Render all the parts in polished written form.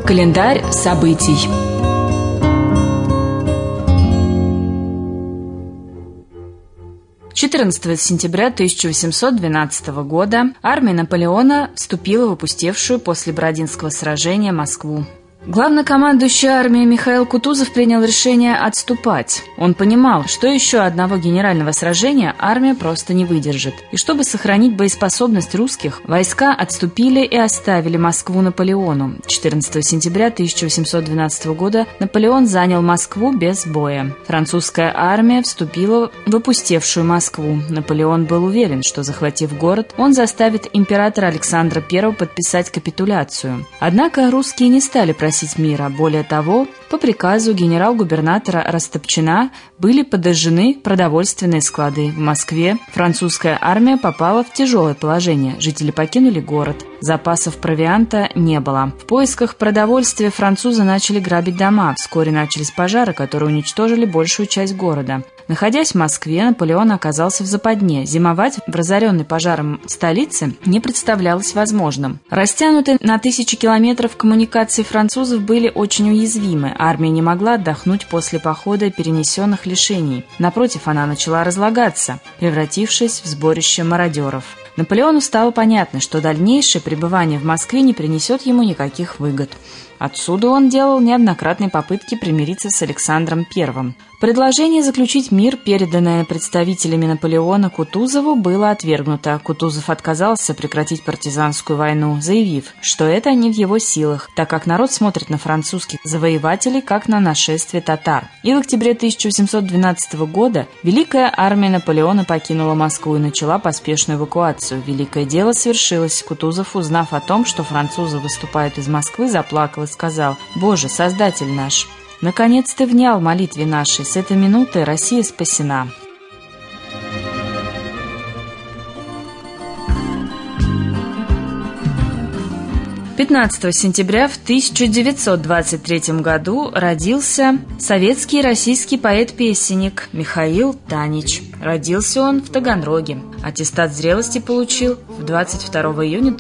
Календарь событий. 14 сентября 1812 года армия Наполеона вступила в опустевшую после Бородинского сражения Москву. Главнокомандующий армией Михаил Кутузов принял решение отступать. Он понимал, что еще одного генерального сражения армия просто не выдержит. И чтобы сохранить боеспособность русских, войска отступили и оставили Москву Наполеону. 14 сентября 1812 года Наполеон занял Москву без боя. Французская армия вступила в опустевшую Москву. Наполеон был уверен, что, захватив город, он заставит императора Александра I подписать капитуляцию. Однако русские не стали просить мира. Более того, по приказу генерал-губернатора Растопчина были подожжены продовольственные склады. В Москве французская армия попала в тяжелое положение. Жители покинули город. Запасов провианта не было. В поисках продовольствия французы начали грабить дома. Вскоре начались пожары, которые уничтожили большую часть города. Находясь в Москве, Наполеон оказался в западне. Зимовать в разоренной пожаром столице не представлялось возможным. Растянутые на тысячи километров коммуникации французов были очень уязвимы. Армия не могла отдохнуть после похода и перенесенных лишений. Напротив, она начала разлагаться, превратившись в сборище мародеров. Наполеону стало понятно, что дальнейшее пребывание в Москве не принесет ему никаких выгод. Отсюда он делал неоднократные попытки примириться с Александром I. Предложение заключить мир, переданное представителями Наполеона Кутузову, было отвергнуто. Кутузов отказался прекратить партизанскую войну, заявив, что это не в его силах, так как народ смотрит на французских завоевателей как на нашествие татар. И в октябре 1812 года Великая армия Наполеона покинула Москву и начала поспешную эвакуацию. Великое дело свершилось. Кутузов, узнав о том, что французы выступают из Москвы, заплакал и сказал: «Боже, Создатель наш! Наконец ты внял молитве нашей, с этой минуты Россия спасена». – 15 сентября в 1923 году родился советский и российский поэт-песенник Михаил Танич. Родился он в Таганроге. Аттестат зрелости получил 22 июня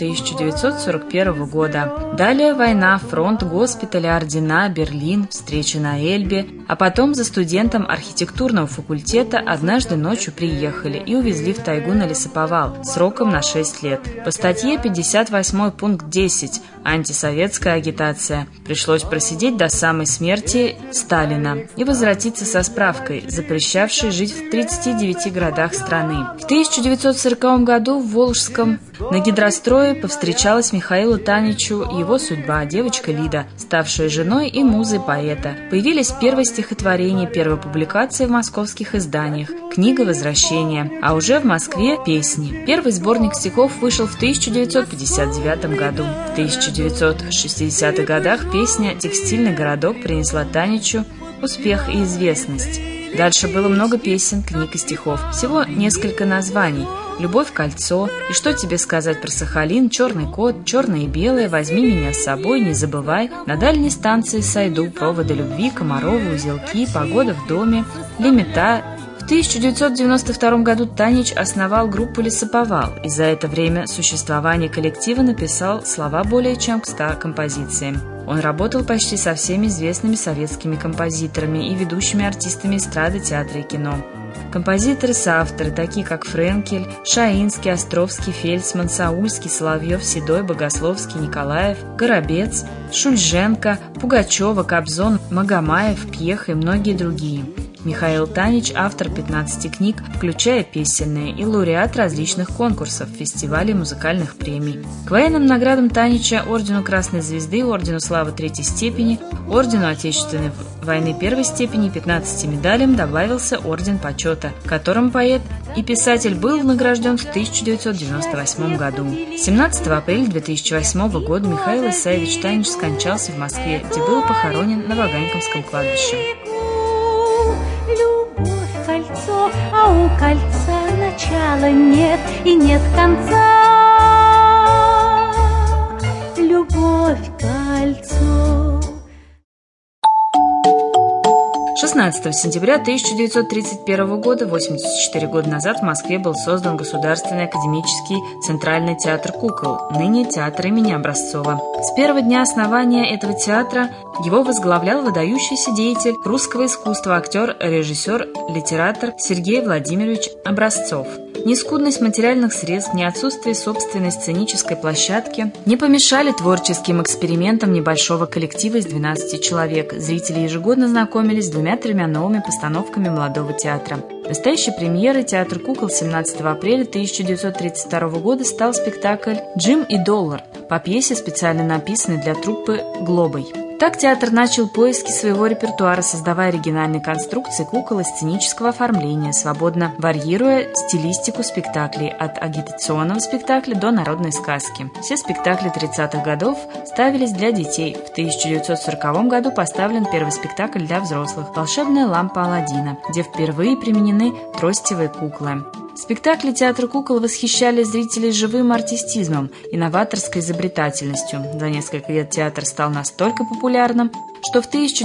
1941 года. Далее война, фронт, госпитали, ордена, Берлин, встреча на Эльбе. А потом за студентом архитектурного факультета однажды ночью приехали и увезли в тайгу на лесоповал сроком на 6 лет. По статье 58 пункт 10 «Антисоветская агитация». Пришлось просидеть до самой смерти Сталина и возвратиться со справкой, запрещавшей жить в 39 городах страны. В 1940 году в Волжском на гидрострое повстречалась Михаилу Таничу его судьба, девочка Лида, ставшая женой и музой поэта. Появились первые стихотворения, первые публикации в московских изданиях, книга «Возвращение», а уже в Москве песни. Первый сборник стихов вышел в 1959 году. В 1960-х годах песня «Текстильный городок» принесла Таничу успех и известность. Дальше было много песен, книг и стихов. Всего несколько названий: «Любовь, кольцо», «И что тебе сказать про Сахалин», «Черный кот», «Черное и белое», «Возьми меня с собой», «Не забывай», «На дальней станции сойду», «Проводы любви», «Комаровы узелки», «Погода в доме», «Лемета». В 1992 году Танич основал группу «Лесоповал» и за это время существования коллектива написал слова более чем к 100 композициям. Он работал почти со всеми известными советскими композиторами и ведущими артистами эстрады, театра и кино. Композиторы-соавторы, такие как Френкель, Шаинский, Островский, Фельдсман, Саульский, Соловьев, Седой, Богословский, Николаев, Горобец, Шульженко, Пугачева, Кобзон, Магомаев, Пьеха и многие другие. Михаил Танич – автор 15 книг, включая песенные, и лауреат различных конкурсов, фестивалей, музыкальных премий. К военным наградам Танича, ордену Красной Звезды, ордену Славы Третьей степени, ордену Отечественной войны Первой степени, 15 медалям добавился орден Почета, которым поэт и писатель был награжден в 1998 году. 17 апреля 2008 года Михаил Исаевич Танич скончался в Москве, где был похоронен на Ваганьковском кладбище. Любовь, кольцо, а у кольца начала нет и нет конца. Любовь, кольцо. 16 сентября 1931 года, 84 года назад, в Москве был создан Государственный академический Центральный театр кукол, ныне театр имени Образцова. С первого дня основания этого театра его возглавлял выдающийся деятель русского искусства, актер, режиссер, литератор Сергей Владимирович Образцов. Ни скудность материальных средств, ни отсутствие собственной сценической площадки не помешали творческим экспериментам небольшого коллектива из 12 человек. Зрители ежегодно знакомились с 2-3 новыми постановками молодого театра. Настоящей премьерой театра кукол 17 апреля 1932 года стал спектакль «Джим и Доллар» по пьесе, специально написанной для труппы «Глобой». Так театр начал поиски своего репертуара, создавая оригинальные конструкции кукол и сценического оформления, свободно варьируя стилистику спектаклей от агитационного спектакля до народной сказки. Все спектакли 30-х годов ставились для детей. В 1940 году поставлен первый спектакль для взрослых «Волшебная лампа Аладдина», где впервые применены тростевые куклы. Спектакли театра кукол восхищали зрителей живым артистизмом и новаторской изобретательностью. За несколько лет театр стал настолько популярным, что в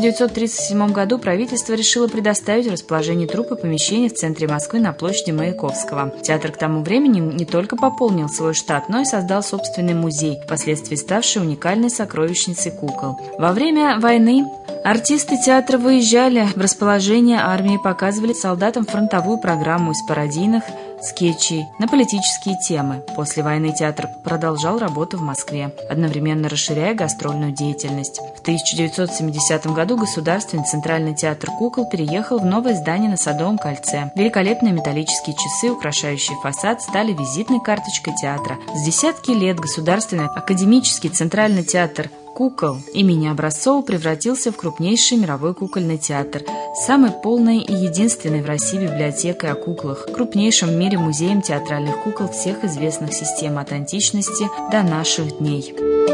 1937 году правительство решило предоставить в расположение труппы помещение в центре Москвы на площади Маяковского. Театр к тому времени не только пополнил свой штат, но и создал собственный музей, впоследствии ставший уникальной сокровищницей кукол. Во время войны артисты театра выезжали в расположение армии и показывали солдатам фронтовую программу из пародийных скетчей на политические темы. После войны театр продолжал работу в Москве, одновременно расширяя гастрольную деятельность. В 1970 году Государственный Центральный театр кукол переехал в новое здание на Садовом кольце. Великолепные металлические часы, украшающие фасад, стали визитной карточкой театра. С десятки лет Государственный академический Центральный театр кукол имени Образцова превратился в крупнейший мировой кукольный театр, самой полной и единственной в России библиотекой о куклах, крупнейшим в мире музеем театральных кукол всех известных систем от античности до наших дней.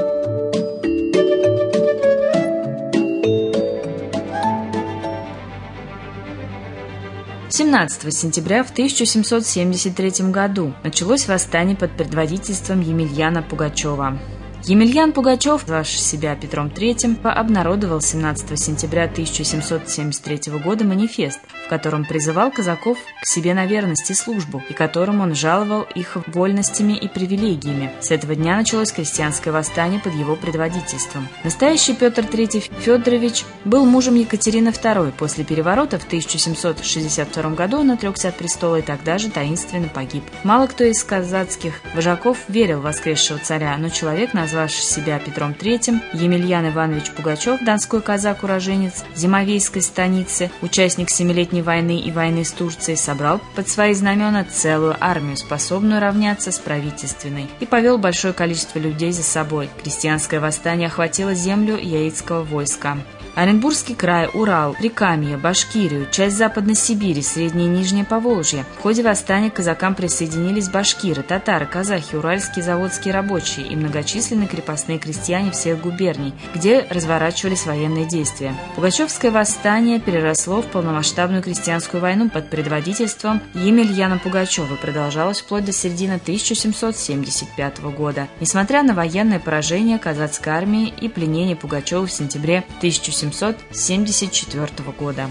«17 сентября в 1773 году началось восстание под предводительством Емельяна Пугачева. Емельян Пугачев, звавший себя Петром III, обнародовал 17 сентября 1773 года манифест, в котором призывал казаков к себе на верность и службу, и которым он жаловал их вольностями и привилегиями. С этого дня началось крестьянское восстание под его предводительством. Настоящий Петр III Федорович был мужем Екатерины II. После переворота в 1762 году он отрекся от престола и тогда же таинственно погиб. Мало кто из казацких вожаков верил в воскресшего царя, но человек, назвавший себя Петром III, Емельян Иванович Пугачев, донской казак-уроженец Зимовейской станицы, участник Семилетней войны и войны с Турцией, собрал под свои знамена целую армию, способную равняться с правительственной, и повел большое количество людей за собой. Крестьянское восстание охватило землю яицкого войска. Оренбургский край, Урал, Прикамье, Башкирию, часть Западной Сибири, Среднее и Нижнее Поволжье. В ходе восстания к казакам присоединились башкиры, татары, казахи, уральские заводские рабочие и многочисленные крепостные крестьяне всех губерний, где разворачивались военные действия. Пугачевское восстание переросло в полномасштабную крестьянскую войну под предводительством Емельяна Пугачева и продолжалось вплоть до середины 1775 года. Несмотря на военное поражение казацкой армии и пленение Пугачева в сентябре 1774 года.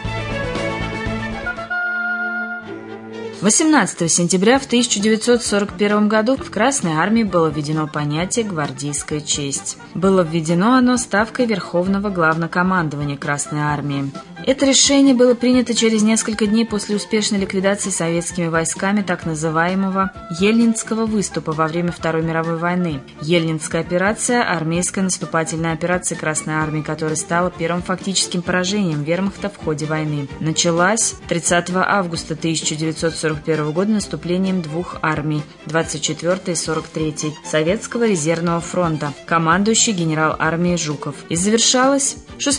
18 сентября в 1941 году в Красной армии было введено понятие «гвардейская честь». Было введено оно ставкой Верховного Главнокомандования Красной армии. Это решение было принято через несколько дней после успешной ликвидации советскими войсками так называемого Ельнинского выступа во время Второй мировой войны. Ельнинская операция – армейская наступательная операция Красной армии, которая стала первым фактическим поражением вермахта в ходе войны. Началась 30 августа 1941 года наступлением двух армий – 24-й и 43-й Советского резервного фронта, командующий генерал армии Жуков, и завершилась 6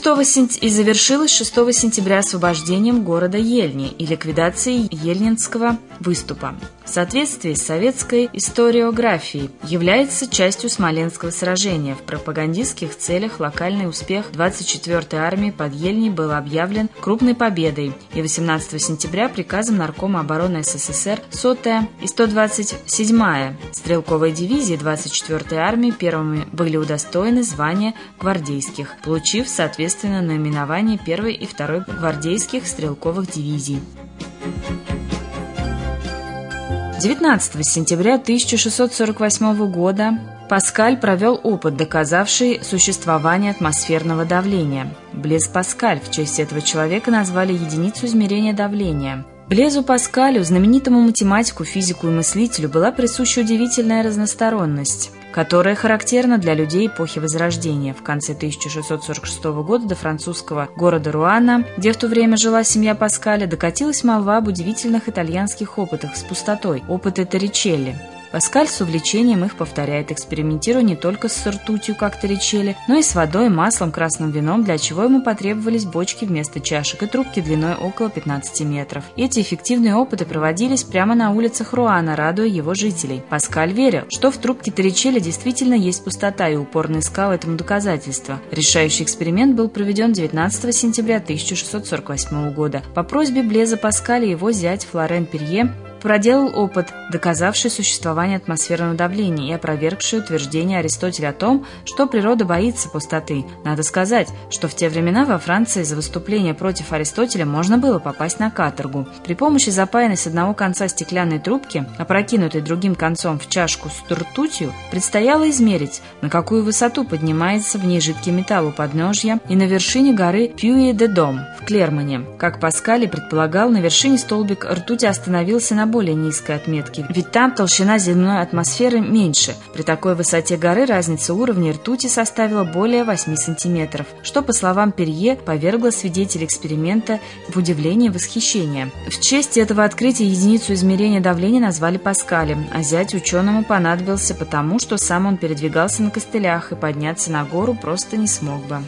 сентября освобождением города Ельни и ликвидацией Ельнинского выступа. в соответствии с советской историографией является частью Смоленского сражения. В пропагандистских целях локальный успех 24-й армии под Ельней был объявлен крупной победой, и 18 сентября приказом Наркома обороны СССР 100-я и 127-я стрелковые дивизии 24-й армии первыми были удостоены звания гвардейских, получив, соответственно, наименование 1-й и 2-й гвардейских стрелковых дивизий. 19 сентября 1648 года Паскаль провел опыт, доказавший существование атмосферного давления. Блез Паскаль, в честь этого человека назвали единицу измерения давления. Блезу Паскалю, знаменитому математику, физику и мыслителю, была присуща удивительная разносторонность, которая характерна для людей эпохи Возрождения. В конце 1646 года до французского города Руана, где в то время жила семья Паскаля, докатилась молва об удивительных итальянских опытах с пустотой, опыты Торричелли. Паскаль с увлечением их повторяет, экспериментируя не только с ртутью, как Торричелли, но и с водой, маслом, красным вином, для чего ему потребовались бочки вместо чашек и трубки длиной около 15 метров. Эти эффективные опыты проводились прямо на улицах Руана, радуя его жителей. Паскаль верил, что в трубке Торричелли действительно есть пустота, и упорно искал этому доказательства. Решающий эксперимент был проведен 19 сентября 1648 года. По просьбе Блеза Паскаля его зять Флорен Перье проделал опыт, доказавший существование атмосферного давления и опровергший утверждение Аристотеля о том, что природа боится пустоты. Надо сказать, что в те времена во Франции за выступление против Аристотеля можно было попасть на каторгу. При помощи запаянной с одного конца стеклянной трубки, опрокинутой другим концом в чашку с ртутью, предстояло измерить, на какую высоту поднимается в ней жидкий металл у подножья и на вершине горы Пюи-де-Дом в Клермоне. Как Паскаль и предполагал, на вершине столбик ртути остановился на более низкой отметке, ведь там толщина земной атмосферы меньше. При такой высоте горы разница уровней ртути составила более 8 сантиметров, что, по словам Перье, повергло свидетелей эксперимента в удивление и восхищение. В честь этого открытия единицу измерения давления назвали Паскалем, а зять ученому понадобился потому, что сам он передвигался на костылях и подняться на гору просто не смог бы.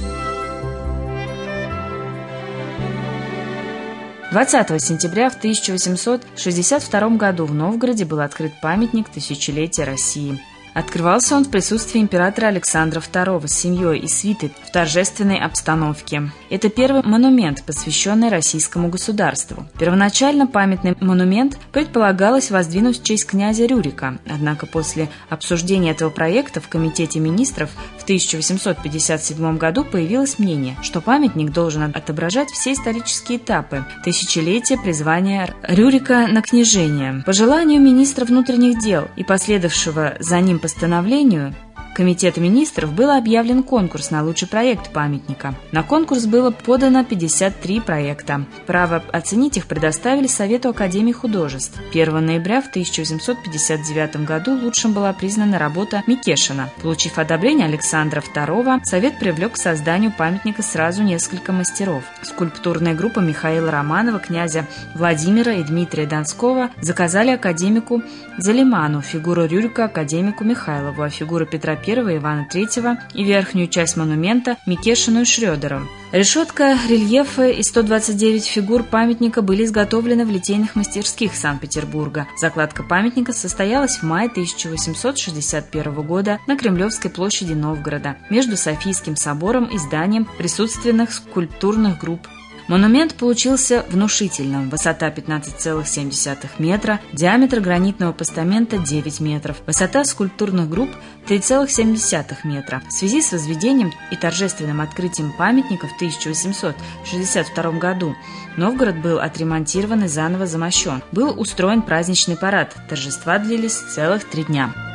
20 сентября в 1862 году в Новгороде был открыт памятник тысячелетия России. Открывался он в присутствии императора Александра II с семьей и свитой в торжественной обстановке. Это первый монумент, посвященный российскому государству. Первоначально памятный монумент предполагалось воздвинуть в честь князя Рюрика, однако после обсуждения этого проекта в Комитете министров в 1857 году появилось мнение, что памятник должен отображать все исторические этапы тысячелетия призвания Рюрика на княжение. По желанию министра внутренних дел и последовавшего за ним постановлению Комитета министров был объявлен конкурс на лучший проект памятника. На конкурс было подано 53 проекта. Право оценить их предоставили Совету Академии художеств. 1 ноября в 1859 году лучшим была признана работа Микешина. Получив одобрение Александра II, Совет привлек к созданию памятника сразу несколько мастеров. Скульптурная группа Михаила Романова, князя Владимира и Дмитрия Донского заказали академику Залиману фигуру Рюрика академику Михайлову, а фигуру Петра I, Ивана III и верхнюю часть монумента Микешину и Шрёдеру. Решетка, рельефы и 129 фигур памятника были изготовлены в литейных мастерских Санкт-Петербурга. Закладка памятника состоялась в мае 1861 года на Кремлевской площади Новгорода между Софийским собором и зданием присутственных скульптурных групп. Монумент получился внушительным. Высота 15,7 метра, диаметр гранитного постамента 9 метров, высота скульптурных групп 3,7 метра. В связи с возведением и торжественным открытием памятника в 1862 году Новгород был отремонтирован и заново замощен. Был устроен праздничный парад. Торжества длились целых 3 дня.